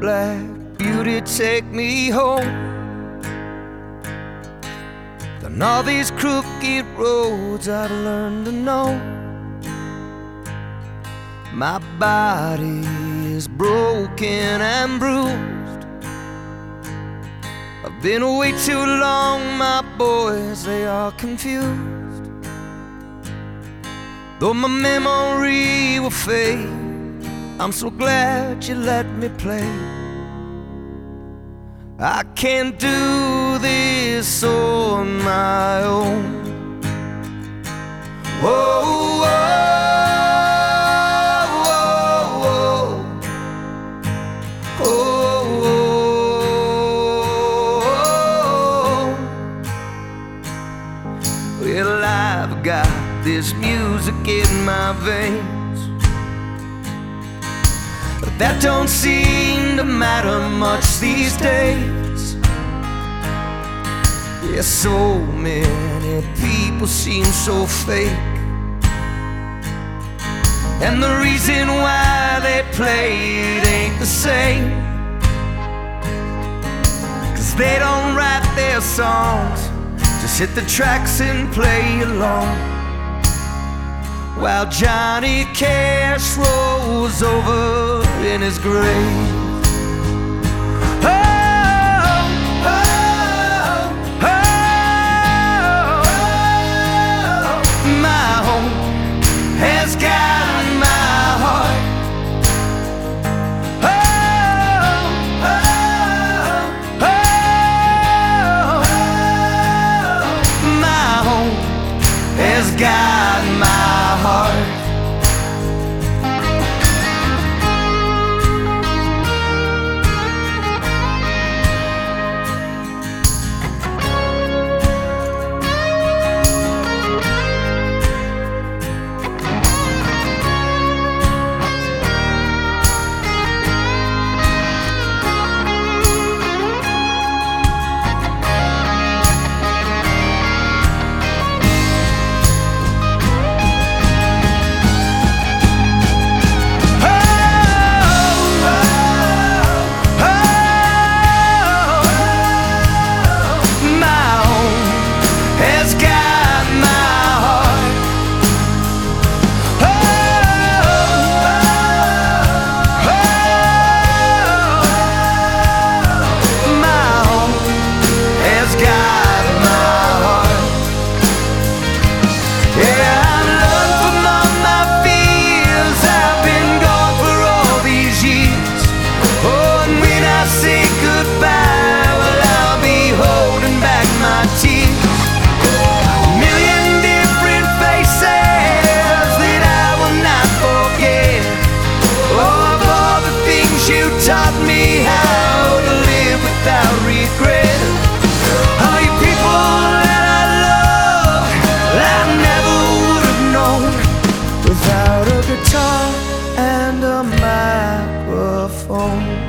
black beauty take me home. Down all these crooked roads I've learned to know my body is broken and bruised. I've been away too long, my boys, they are confused. Though my memory will fade, I'm so glad you let me play. I can't do this on my own. Whoa, whoa, whoa, whoa, whoa. Well, I've got this music in my veins, but that don't seem to matter much these days. Yeah, so many people seem so fake, and the reason why they play it ain't the same. 'Cause they don't write their songs, just hit the tracks and play along, while Johnny Cash rolls over in his grave. Got my heart. Taught me how to live without regret. All you people that I love, I never would have known without a guitar and a microphone.